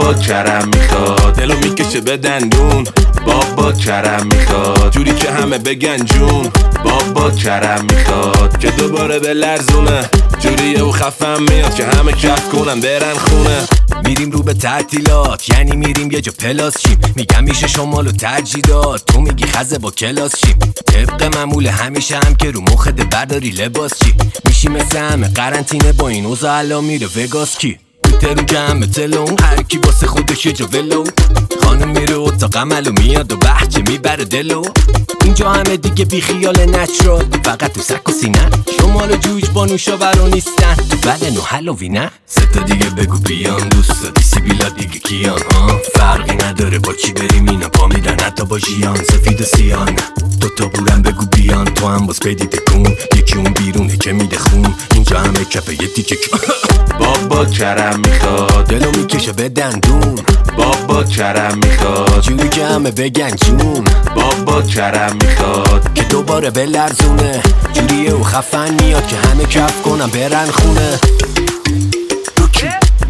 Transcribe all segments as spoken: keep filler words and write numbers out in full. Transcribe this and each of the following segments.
بابا کرم میخواد، دلو میکشه به دندون. بابا کرم میخواد، جوری که همه بگن جون. بابا کرم میخواد که دوباره به لرزونه، جوریه و خفم میاد که همه کف کنن برن خونه. میریم رو به تعطیلات، یعنی میریم یه جا پلاس چیم. میگم میشه شمال و ترجیدات، تو میگی خزه با کلاس چیم. طبق معمول همیشه هم که رو مخت برداری لباس چی. میشی مثل همه قرنطینه با این اوضاع الان میره وگاس کی. ترون جمع تلون، هر کی واسه خودش یه جا ولو. خانم میره اتاق عمل و میاد و بحچه میبره دلو. اینجا همه دیگه بی خیال نچرال، فقط تو سک و سینه. شمال و جوج با نوشابرا نیستن، تو بدن و هالووین نه. سه تا دیگه بگو بیان، دوست داری سیبیلا دیگه کیان ها. فرقی نداره با چی بریم اینا پا میدن، حتی با ژیان سفید و سیان. دوتا بورم بگو بیان، تو هم باز پیدی تکون. یکی اون بیرونه که میده خون، اینجا همه کپه یه تیکه. بابا کرم میخواد، دلو میکشه به دندون. بابا کرم میخواد، جوری که همه بگن جون. بابا کرم میخواد که دوباره به لرزونه، جوریه و خفن میاد که همه کف کنن برن خونه. روکی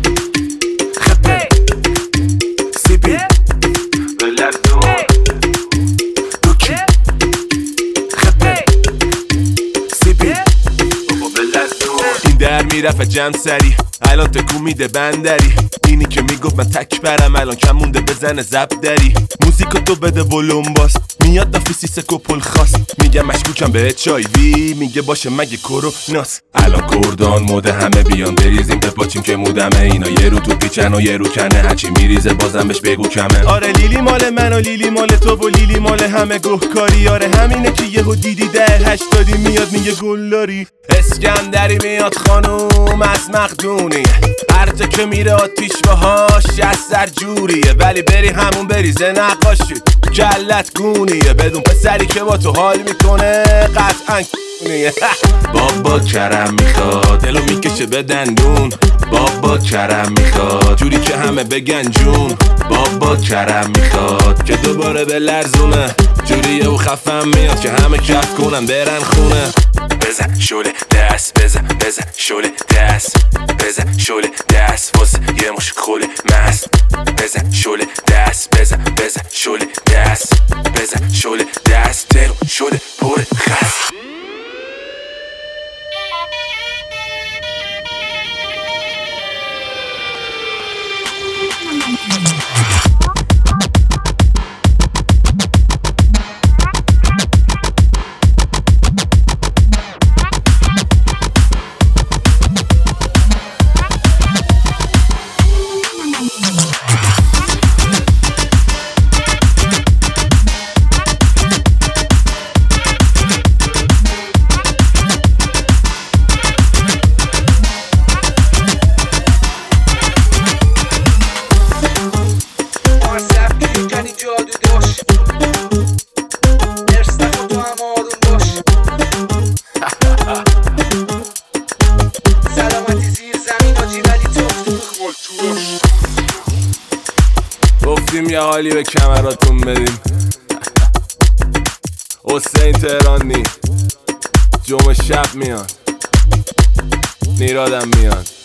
خپه سیپی به لرزون. روکی خپه سیپی بابا به لرزون. این در میرفت جمع سری، الان تکون میده بندری. اینی که میگفت من تک برم، الان کم مونده بزنه زب دری. موزیکو تو بده ولوم باس، میاد دافیسی سکو پل خاص. میگم مشکوکم به اچ آی وی، میگه باشه مگه کروناس. الان کردان موده همه بیان بریزیم بپاچیم که مودمه. اینا یه رو تو پیچن و یه رو کنه، هرچی میریزه بازم بهش بگو کمه. آره لیلی مال من و لیلی مال تو و لیلی مال همه گهکاری. آره همینه که یهو دیدی ده هشتادی میاد میگه گلاری. اسکندری میاد خانوم از مقدونی، هر جا که میره آتیش باهاش از سر جوریه. ولی بری همون بریزه نقاشی کلت گونیه، بدون پسری که با تو حال میکنه قطعا کونیه. بابا کرم میخواد، دلو میکشه به دندون. بابا کرم میخواد، جوری که همه بگن جون. بابا کرم میخواد که دوباره به لرزونه، جوریه و خفم میاد که همه کف کنن برن خونه. بزن شوله دست، بزن بزن شوله دست، بزن شوله دست واسه یه مش خوله مست. بزن شوله دست، بزن بزن شوله دست، بزن شوله دست، دلو شوله پر خست. گفتیم یه حالی به کمراتون بدیم. حسین تهرانی جمعه شب میاد، نیرادم میاد.